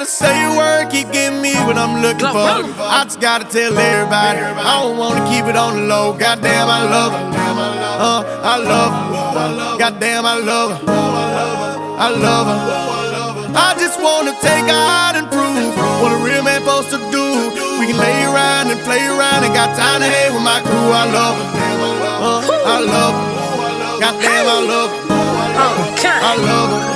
gotta say a word, keep getting me what I'm looking for. I just gotta tell everybody, I don't wanna keep it on the low. Goddamn, I love her. I love her. Goddamn, I love her. I love her. I just wanna take her out and prove what a real man supposed to do. We can lay around and play around and got time to hang with my crew. I love her. I love her. Goddamn, I love her. I love her.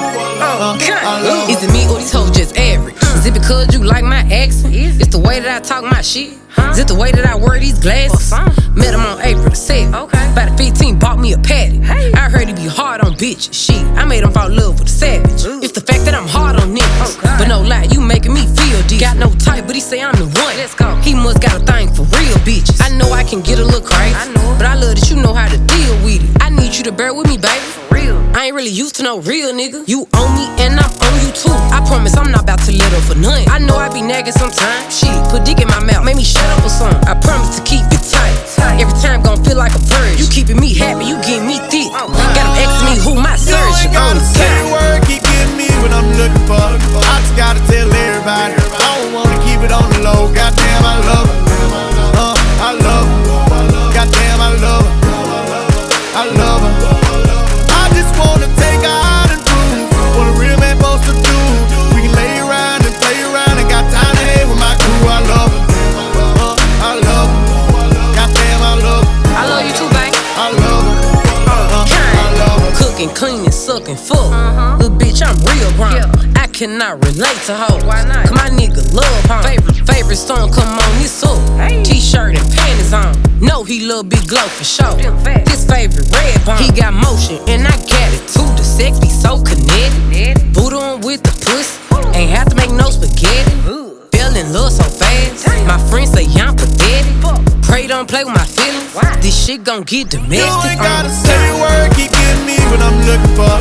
Is it me or these hoes just average? Is it because you like my accent? It's the way that I talk my shit? Is it the way that I wear these glasses? Met him on April the 7th. By the 15, bought me a patty. I heard he be hard on bitches. Shit, I made him fall in love with a savage. It's the fact that I'm hard on niggas. But no lie, you making me feel deep. Got no type, but he say I'm the one. Let's go. He must got a thing for real bitches. I know I can get a little crazy, but I love that you know how to deal with it. I need you to bear with me, baby. I ain't really used to no real nigga. You own me and I'm on you too. I promise I'm not about to let up for nothing. I know I be nagging sometimes. Shit, put dick in my mouth, make me shut up or something. I promise to keep it tight. Every time gon' feel like a virgin. You keeping me happy, you getting me thick. Got him asking me who my surgeon. You ain't gotta say a word, keep getting me what I'm looking for. I just gotta tell everybody, I don't wanna keep it on the low. Goddamn, I love her. I love her. Goddamn, I love her. I love her. I just wanna take her out and prove what a real man supposed to do. We can lay around and play around and got time to hang with my crew. I love her. I love her. Goddamn, I love her. I love you too, babe. I love her. I love her. Cooking, cleaning, sucking, fuck. Little bitch, I'm real grown. I cannot relate to hoes. Why not? Cause my nigga love home. Favorite song, come on, this up. T-shirt and panties on. No, he love Big Glow for sure. His favorite red bone. He got motion and I got it too. The sex be so kinetic. Voodoo on with the pussy. Ain't have to make no spaghetti. Fell in love so fast. My friends say I'm pathetic. Pray don't play with my feelings. This shit gon' get domestic. You ain't gotta say a word, keep getting me what I'm looking for.